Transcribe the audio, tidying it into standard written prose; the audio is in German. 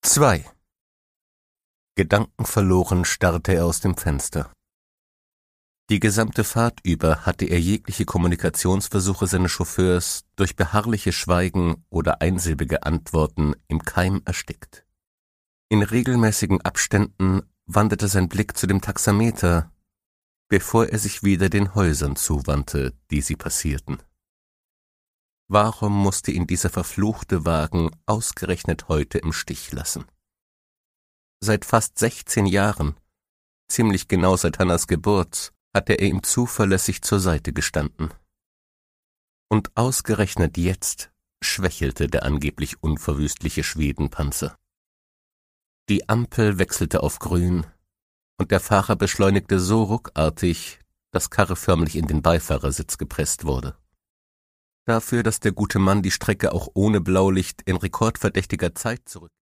2. Gedankenverloren starrte er aus dem Fenster. Die gesamte Fahrt über hatte er jegliche Kommunikationsversuche seines Chauffeurs durch beharrliche Schweigen oder einsilbige Antworten im Keim erstickt. In regelmäßigen Abständen wanderte sein Blick zu dem Taxameter, bevor er sich wieder den Häusern zuwandte, die sie passierten. Warum musste ihn dieser verfluchte Wagen ausgerechnet heute im Stich lassen? Seit fast 16 Jahren, ziemlich genau seit Hannas Geburt, hatte er ihm zuverlässig zur Seite gestanden. Und ausgerechnet jetzt schwächelte der angeblich unverwüstliche Schwedenpanzer. Die Ampel wechselte auf grün, und der Fahrer beschleunigte so ruckartig, dass Karre förmlich in den Beifahrersitz gepresst wurde. Dafür, dass der gute Mann die Strecke auch ohne Blaulicht in rekordverdächtiger Zeit zurück